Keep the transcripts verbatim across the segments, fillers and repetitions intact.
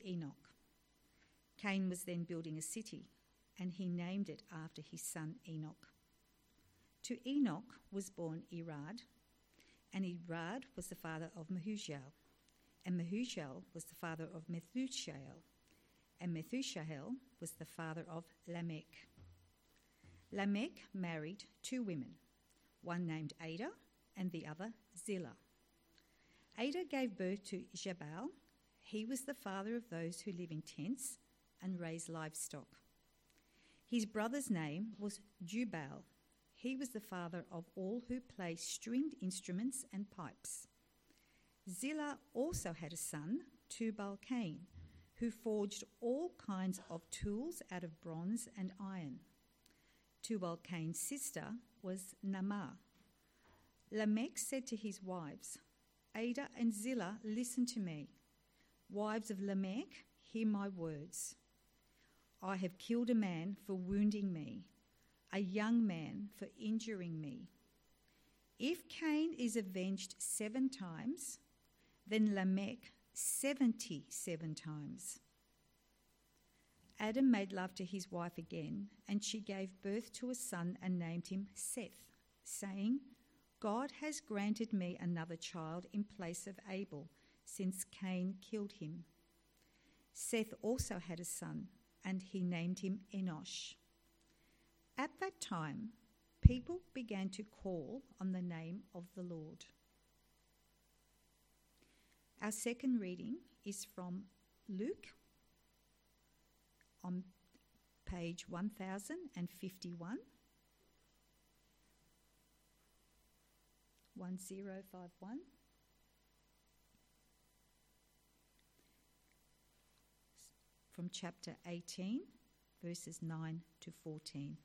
Enoch. Cain was then building a city, and he named it after his son Enoch. To Enoch was born Irad, and Irad was the father of Mehujael, and Mehujael was the father of Methushael, and Methushael was the father of Lamech. Lamech married two women, one named Ada and the other Zillah. Ada gave birth to Jabal. He was the father of those who live in tents and raise livestock. His brother's name was Jubal. He was the father of all who play stringed instruments and pipes. Zillah also had a son, Tubal-Cain, who forged all kinds of tools out of bronze and iron. Tubal-Cain's sister was Naamah. Lamech said to his wives, Ada and Zillah, listen to me. Wives of Lamech, hear my words. I have killed a man for wounding me, a young man for injuring me. If Cain is avenged seven times, then Lamech seventy-seven times. Adam made love to his wife again, and she gave birth to a son and named him Seth, saying, God has granted me another child in place of Abel, since Cain killed him. Seth also had a son, and he named him Enosh. At that time, people began to call on the name of the Lord. Our second reading is from Luke on page one thousand fifty-one, one zero five one. From chapter eighteen, verses nine to fourteen.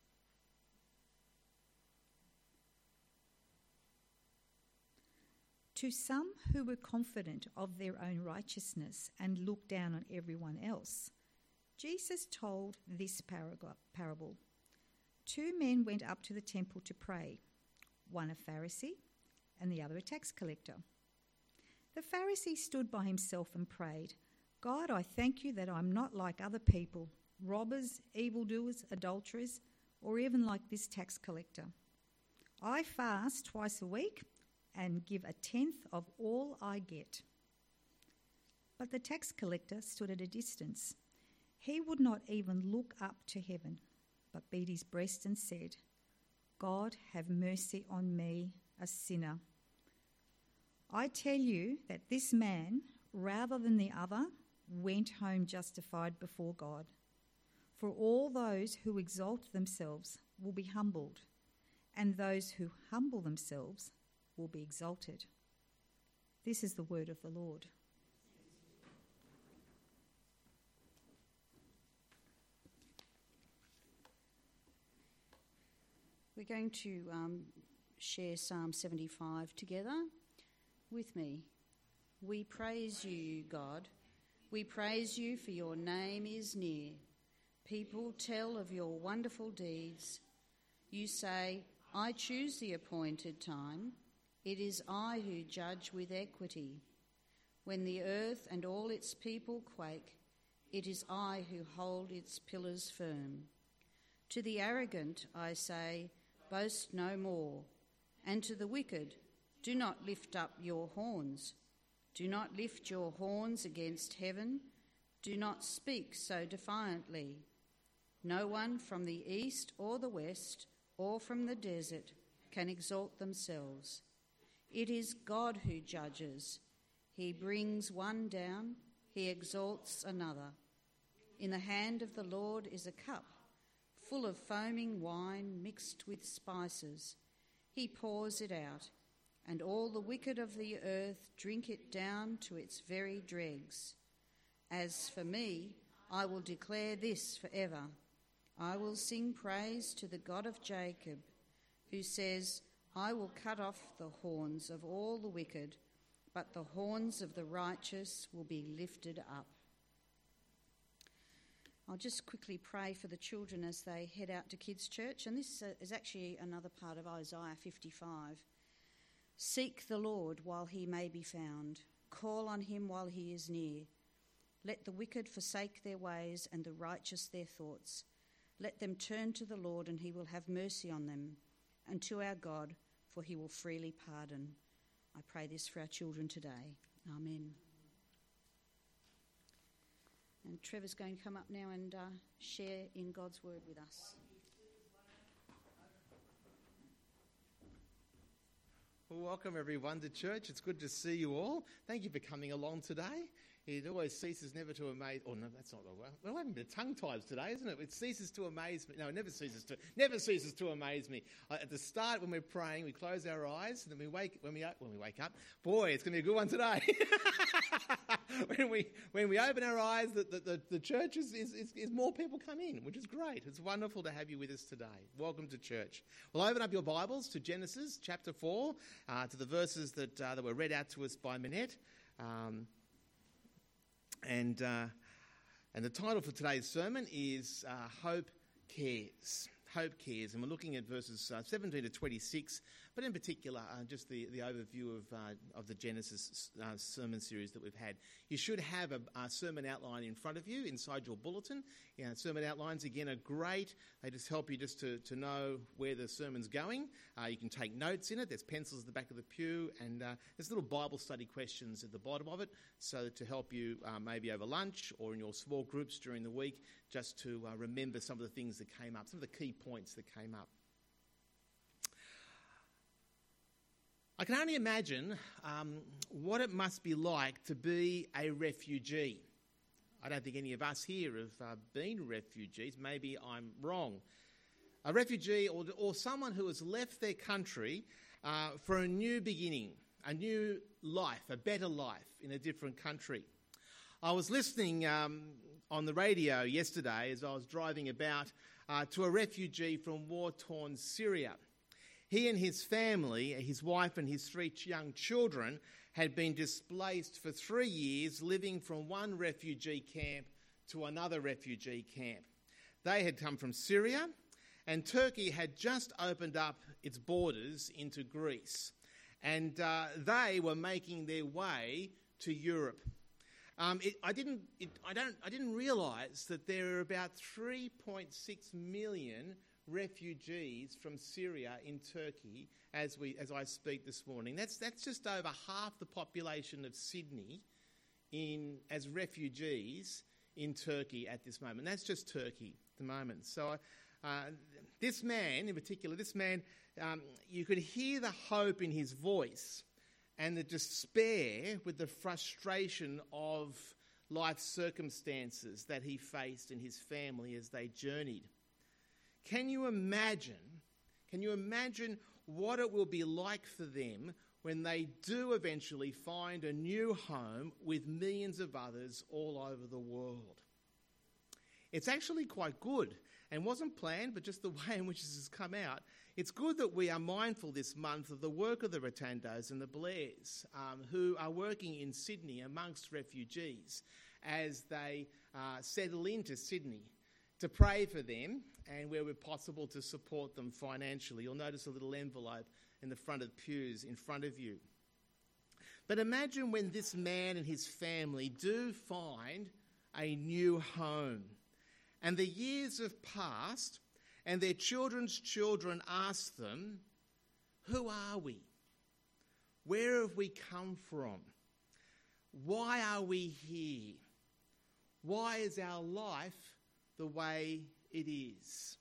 To some who were confident of their own righteousness and looked down on everyone else, Jesus told this parable. Two men went up to the temple to pray, one a Pharisee and the other a tax collector. The Pharisee stood by himself and prayed, God, I thank you that I'm not like other people, robbers, evildoers, adulterers, or even like this tax collector. I fast twice a week and give a tenth of all I get. But the tax collector stood at a distance. He would not even look up to heaven, but beat his breast and said, God, have mercy on me, a sinner. I tell you that this man, rather than the other, went home justified before God. For all those who exalt themselves will be humbled, and those who humble themselves will be exalted. This is the word of the Lord. We're going to um, share Psalm seventy-five together with me. We praise you, God. We praise you, for your name is near. People tell of your wonderful deeds. You say, I choose the appointed time. It is I who judge with equity. When the earth and all its people quake, it is I who hold its pillars firm. To the arrogant I say, boast no more. And to the wicked, do not lift up your horns. Do not lift your horns against heaven. Do not speak so defiantly. No one from the east or the west or from the desert can exalt themselves. It is God who judges. He brings one down, he exalts another. In the hand of the Lord is a cup, full of foaming wine mixed with spices. He pours it out, and all the wicked of the earth drink it down to its very dregs. As for me, I will declare this forever. I will sing praise to the God of Jacob, who says, I will cut off the horns of all the wicked, but the horns of the righteous will be lifted up. I'll just quickly pray for the children as they head out to Kids Church, and this is actually another part of Isaiah fifty-five. Seek the Lord while he may be found. Call on him while he is near. Let the wicked forsake their ways and the righteous their thoughts. Let them turn to the Lord, and he will have mercy on them, and to our God, for he will freely pardon. I pray this for our children today. Amen. And Trevor's going to come up now and uh, share in God's word with us. Well, welcome everyone to church. It's good to see you all. Thank you for coming along today. It always ceases never to amaze. Oh no, that's not the way. Well, I haven't been tongue tied today, isn't it? It ceases to amaze me. No, it never ceases to. Never ceases to amaze me. Uh, at the start, when we're praying, we close our eyes, and then we wake. When we when we wake up, boy, it's going to be a good one today. when we when we open our eyes, the the, the, the church is, is, is, is more people come in, which is great. It's wonderful to have you with us today. Welcome to church. Well, open up your Bibles to Genesis chapter four, uh, to the verses that uh, that were read out to us by Minette. Um, And uh, and the title for today's sermon is uh, Hope Cares. Hope Cares. And we're looking at verses uh, seventeen to twenty-six, but in particular, uh, just the, the overview of uh, of the Genesis uh, sermon series that we've had. You should have a, a sermon outline in front of you inside your bulletin. You know, sermon outlines, again, are great. They just help you just to, to know where the sermon's going. Uh, you can take notes in it. There's pencils at the back of the pew, and uh, there's little Bible study questions at the bottom of it, so to help you uh, maybe over lunch or in your small groups during the week, just to uh, remember some of the things that came up, some of the key points that came up. I can only imagine um, what it must be like to be a refugee. I don't think any of us here have uh, been refugees. Maybe I'm wrong. A refugee or, or someone who has left their country uh, for a new beginning, a new life, a better life in a different country. I was listening um, on the radio yesterday as I was driving about uh, to a refugee from war-torn Syria. He and his family, his wife and his three young children, had been displaced for three years, living from one refugee camp to another refugee camp. They had come from Syria, and Turkey had just opened up its borders into Greece, and uh, they were making their way to Europe. Um, it, I didn't. It, I don't. I didn't realise that there are about three point six million refugees from Syria in Turkey as we as I speak this morning. That's that's just over half the population of Sydney in as refugees in Turkey at this moment. That's just Turkey at the moment. So uh, this man in particular, this man, um, you could hear the hope in his voice and the despair with the frustration of life's circumstances that he faced and his family as they journeyed. Can you imagine, can you imagine what it will be like for them when they do eventually find a new home with millions of others all over the world? It's actually quite good and wasn't planned, but just the way in which this has come out. It's good that we are mindful this month of the work of the Rotandos and the Blairs, um, who are working in Sydney amongst refugees as they uh, settle into Sydney, to pray for them and where we're possible to support them financially. You'll notice a little envelope in the front of the pews in front of you. But imagine when this man and his family do find a new home, and the years have passed, and their children's children ask them, who are we? Where have we come from? Why are we here? Why is our life the way it is?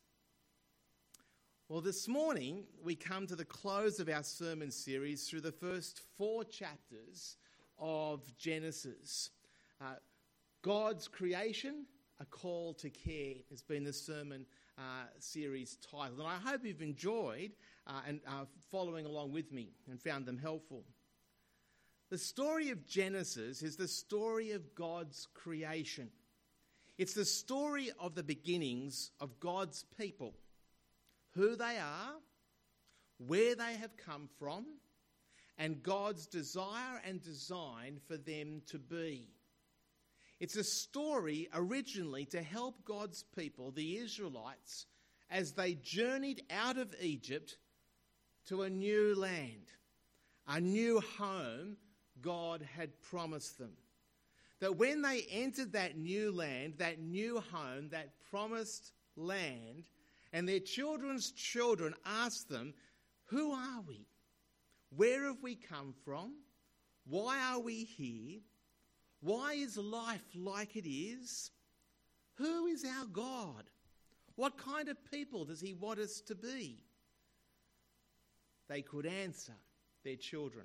Well, this morning we come to the close of our sermon series through the first four chapters of Genesis. Uh, God's creation, a call to care, has been the sermon uh, series title. And I hope you've enjoyed uh, and uh, following along with me and found them helpful. The story of Genesis is the story of God's creation. It's the story of the beginnings of God's people, who they are, where they have come from, and God's desire and design for them to be. It's a story originally to help God's people, the Israelites, as they journeyed out of Egypt to a new land, a new home God had promised them. that when they entered that new land, that new home, that promised land, and their children's children asked them, "Who are we? Where have we come from? Why are we here? Why is life like it is? Who is our God? What kind of people does he want us to be?" They could answer their children.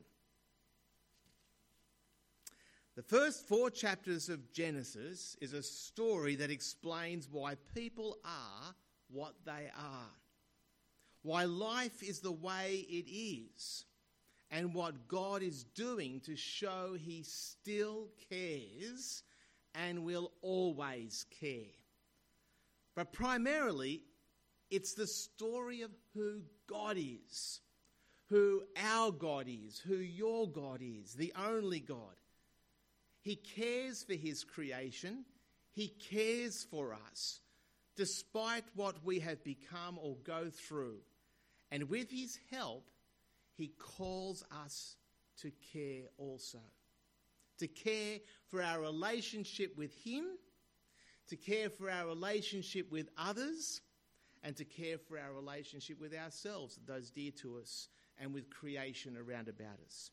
The first four chapters of Genesis is a story that explains why people are what they are, why life is the way it is, and what God is doing to show he still cares and will always care. But primarily, it's the story of who God is, who our God is, who your God is, the only God. He cares for his creation. He cares for us, despite what we have become or go through. And with his help, he calls us to care also. To care for our relationship with him, to care for our relationship with others, and to care for our relationship with ourselves, those dear to us, and with creation around about us.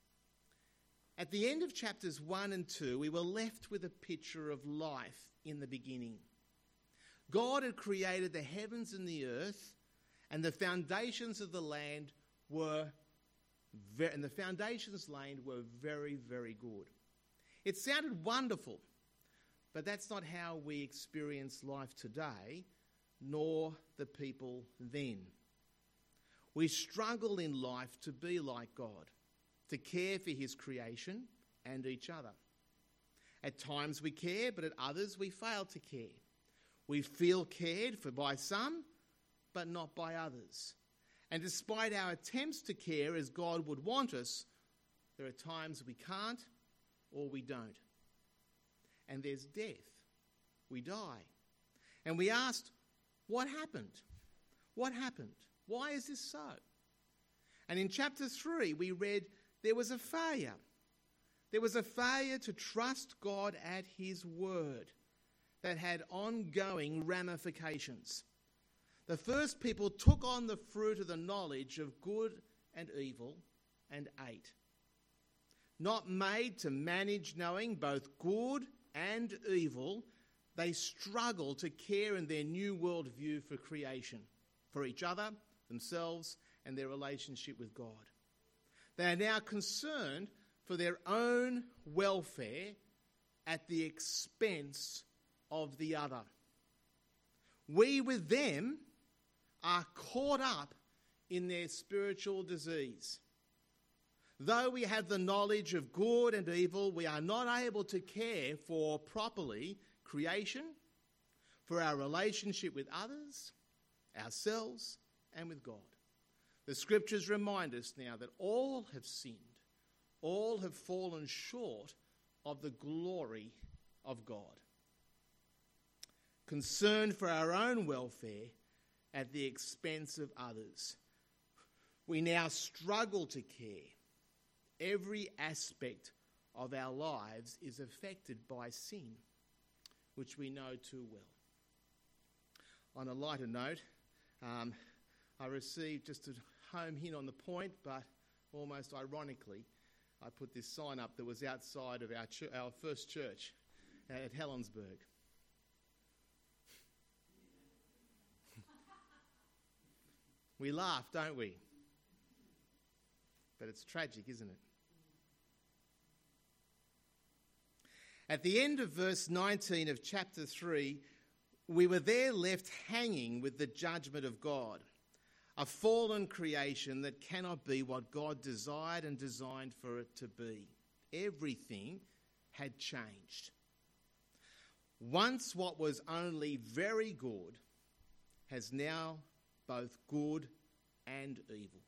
At the end of chapters one and two, we were left with a picture of life in the beginning. God had created the heavens and the earth, and the foundations of the land were, ve- and the foundations laid were very, very good. It sounded wonderful, but that's not how we experience life today, nor the people then. We struggle in life to be like God, to care for his creation and each other. At times we care, but at others we fail to care. We feel cared for by some, but not by others. And despite our attempts to care as God would want us, there are times we can't or we don't. And there's death. We die. And we asked, what happened? What happened? Why is this so? And in chapter three, we read there was a failure. There was a failure to trust God at his word that had ongoing ramifications. The first people took on the fruit of the knowledge of good and evil and ate. Not made to manage knowing both good and evil, they struggle to care in their new worldview for creation, for each other, themselves, and their relationship with God. They are now concerned for their own welfare at the expense of the other. We with them are caught up in their spiritual disease. Though we have the knowledge of good and evil, we are not able to care for properly creation, for our relationship with others, ourselves, and with God. The scriptures remind us now that all have sinned, all have fallen short of the glory of God. Concerned for our own welfare at the expense of others, we now struggle to care. Every aspect of our lives is affected by sin, which we know too well. On a lighter note, um, I received just a home hint on the point, but almost ironically, I put this sign up that was outside of our, ch- our first church at Helensburgh. We laugh, don't we? But it's tragic, isn't it? At the end of verse nineteen of chapter three, we were there left hanging with the judgment of God, a fallen creation that cannot be what God desired and designed for it to be. Everything had changed. Once what was only very good has now both good and evil,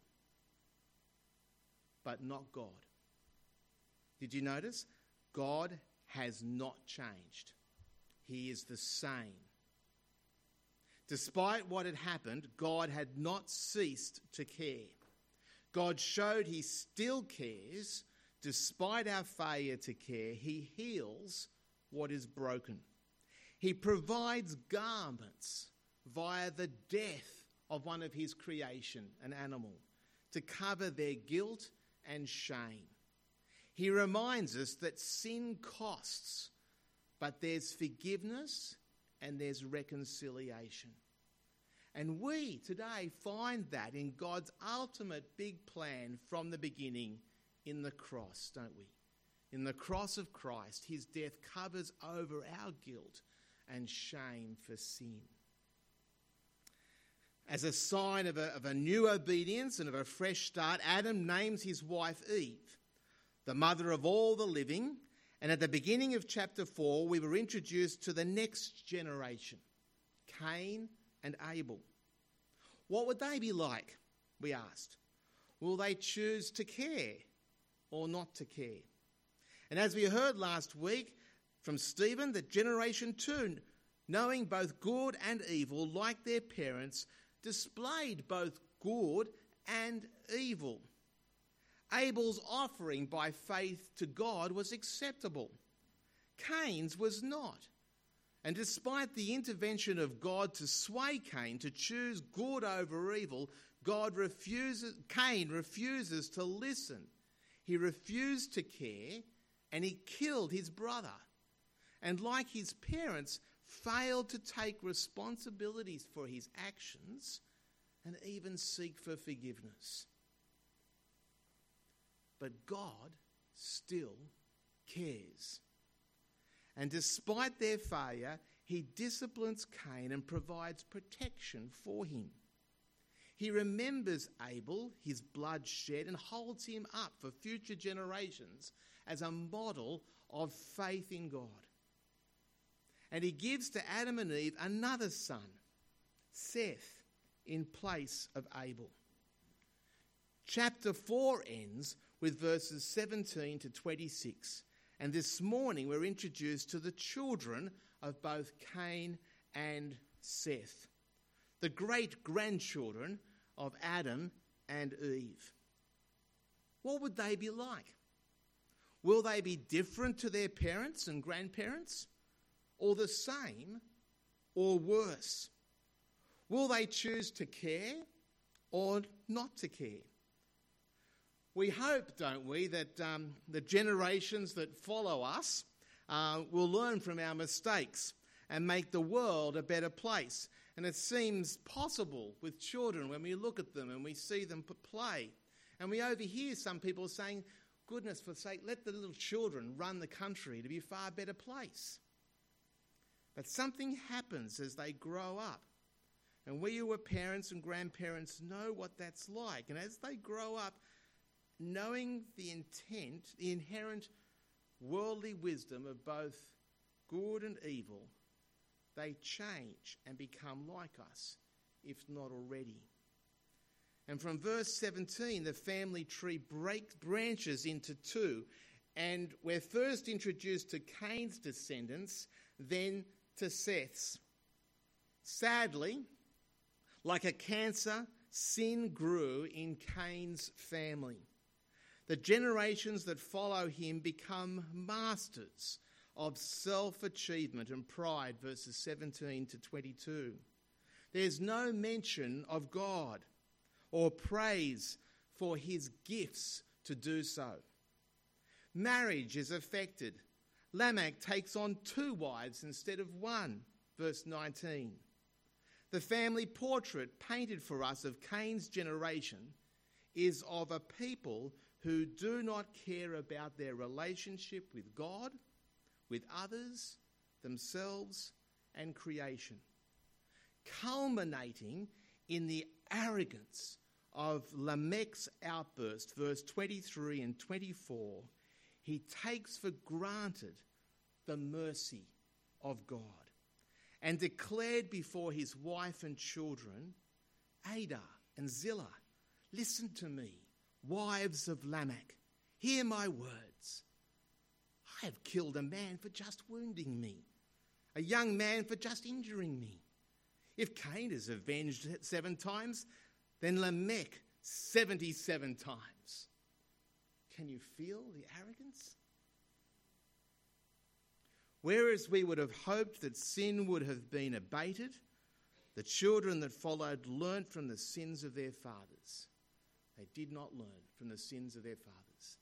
but not God. Did you notice? God has not changed. He is the same. Despite what had happened, God had not ceased to care. God showed he still cares despite our failure to care, he heals what is broken. He provides garments via the death of one of his creation, an animal, to cover their guilt and shame. He reminds us that sin costs, but there's forgiveness and there's reconciliation. And we today find that in God's ultimate big plan from the beginning in the cross, don't we? In the cross of Christ, his death covers over our guilt and shame for sin. As a sign of a, of a new obedience and of a fresh start, Adam names his wife Eve, the mother of all the living. And at the beginning of chapter four, we were introduced to the next generation, Cain and Abel. What would they be like, we asked? Will they choose to care or not to care? And as we heard last week from Stephen, that generation two, knowing both good and evil like their parents, displayed both good and evil. Abel's offering by faith to God was acceptable. Cain's was not. And despite the intervention of God to sway Cain to choose good over evil, God refuses, Cain refuses to listen. He refused to care and he killed his brother. And like his parents, failed to take responsibilities for his actions and even seek for forgiveness. But God still cares. And despite their failure, he disciplines Cain and provides protection for him. He remembers Abel, his blood shed, and holds him up for future generations as a model of faith in God. And he gives to Adam and Eve another son, Seth, in place of Abel. Chapter four ends with verses seventeen to twenty-six. And this morning we're introduced to the children of both Cain and Seth, the great-grandchildren of Adam and Eve. What would they be like? Will they be different to their parents and grandparents? Or the same, or worse? Will they choose to care or not to care? We hope, don't we, that um, the generations that follow us uh, will learn from our mistakes and make the world a better place. And it seems possible with children when we look at them and we see them play. And we overhear some people saying, goodness for sake, let the little children run the country to be a far better place. But something happens as they grow up. And we who are parents and grandparents know what that's like. And as they grow up, knowing the intent, the inherent worldly wisdom of both good and evil, they change and become like us, if not already. And from verse seventeen, the family tree breaks branches into two. And we're first introduced to Cain's descendants, then to Seth's. Sadly, like a cancer, sin grew in Cain's family. The generations that follow him become masters of self-achievement and pride, verses seventeen to twenty-two. There's no mention of God or praise for his gifts to do so. Marriage is affected. Lamech takes on two wives instead of one, verse nineteen. The family portrait painted for us of Cain's generation is of a people who do not care about their relationship with God, with others, themselves, and creation, culminating in the arrogance of Lamech's outburst, verse twenty-three and twenty-four. He takes for granted the mercy of God and declared before his wife and children, Adah and Zillah, listen to me, wives of Lamech, hear my words. I have killed a man for just wounding me, a young man for just injuring me. If Cain is avenged seven times, then Lamech seventy-seven times. Can you feel the arrogance? Whereas we would have hoped that sin would have been abated, the children that followed learnt from the sins of their fathers. They did not learn from the sins of their fathers.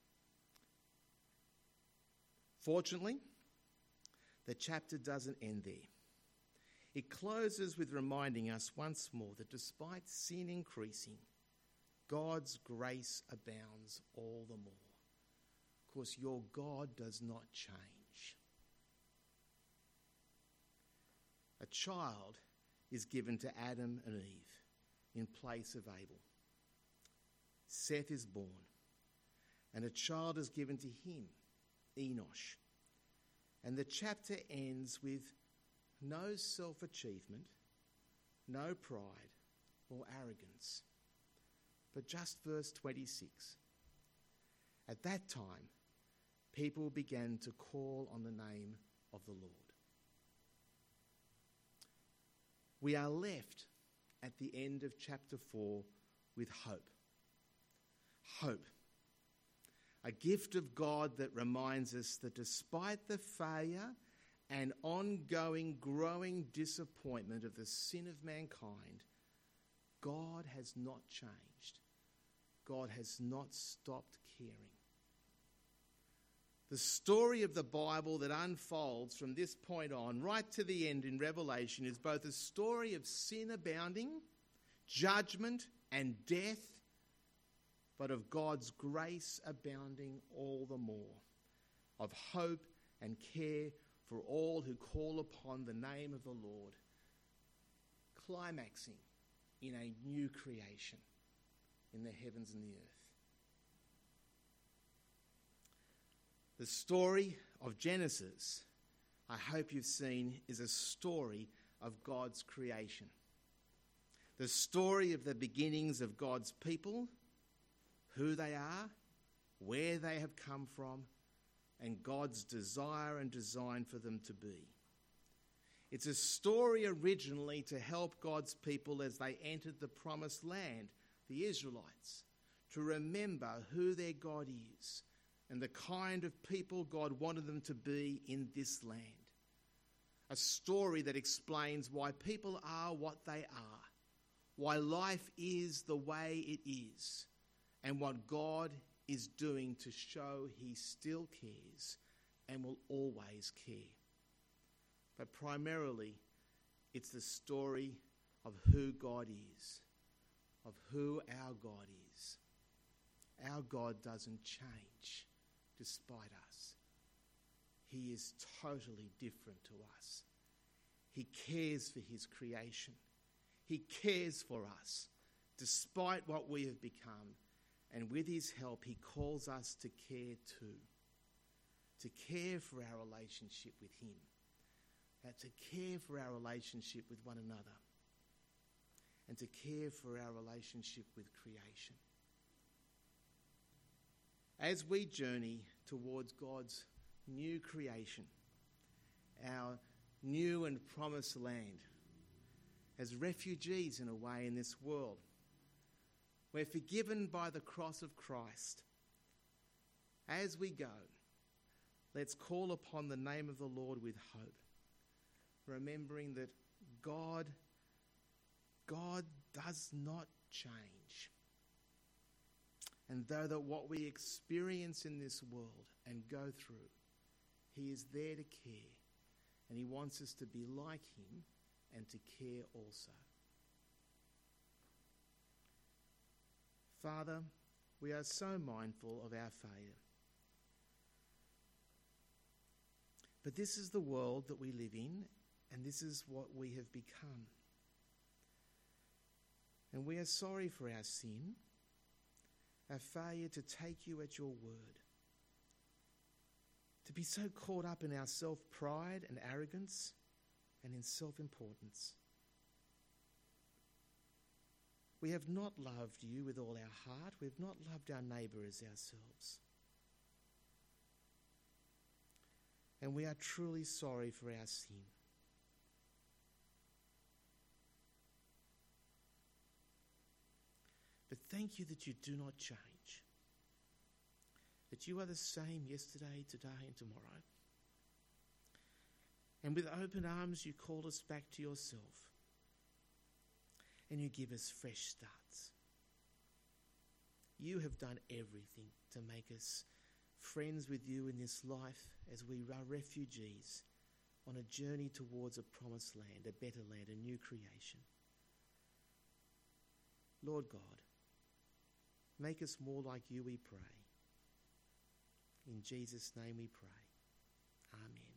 Fortunately, the chapter doesn't end there. It closes with reminding us once more that despite sin increasing, God's grace abounds all the more. Of course, your God does not change. A child is given to Adam and Eve in place of Abel. Seth is born, and a child is given to him, Enosh. And the chapter ends with no self-achievement, no pride or arrogance, but just verse twenty-six. At that time, people began to call on the name of the Lord. We are left at the end of chapter four with hope. Hope. A gift of God that reminds us that despite the failure and ongoing growing disappointment of the sin of mankind, God has not changed. God has not stopped caring. The story of the Bible that unfolds from this point on right to the end in Revelation is both a story of sin abounding, judgment and death, but of God's grace abounding all the more, of hope and care for all who call upon the name of the Lord, climaxing in a new creation in the heavens and the earth. The story of Genesis, I hope you've seen, is a story of God's creation. The story of the beginnings of God's people, who they are, where they have come from, and God's desire and design for them to be. It's a story originally to help God's people as they entered the promised land, the Israelites, to remember who their God is and the kind of people God wanted them to be in this land. A story that explains why people are what they are, why life is the way it is, and what God is doing to show he still cares and will always care. But primarily, it's the story of who God is, of who our God is. Our God doesn't change despite us. He is totally different to us. He cares for his creation. He cares for us despite what we have become. And with his help, he calls us to care too. To care for our relationship with him. Uh, to care for our relationship with one another. And to care for our relationship with creation. As we journey towards God's new creation, our new and promised land, as refugees in a way in this world, we're forgiven by the cross of Christ. As we go, let's call upon the name of the Lord with hope, remembering that God, God does not change. And though that what we experience in this world and go through, he is there to care, and he wants us to be like him and to care also. Father, we are so mindful of our failure. But this is the world that we live in, and this is what we have become. And we are sorry for our sin, our failure to take you at your word, to be so caught up in our self-pride and arrogance and in self-importance. We have not loved you with all our heart. We have not loved our neighbour as ourselves. And we are truly sorry for our sin. But thank you that you do not change. that you are the same yesterday, today and tomorrow. And with open arms you call us back to yourself and you give us fresh starts. You have done everything to make us friends with you in this life as we are refugees on a journey towards a promised land, a better land, a new creation. Lord God, make us more like you, we pray. In Jesus' name we pray. Amen.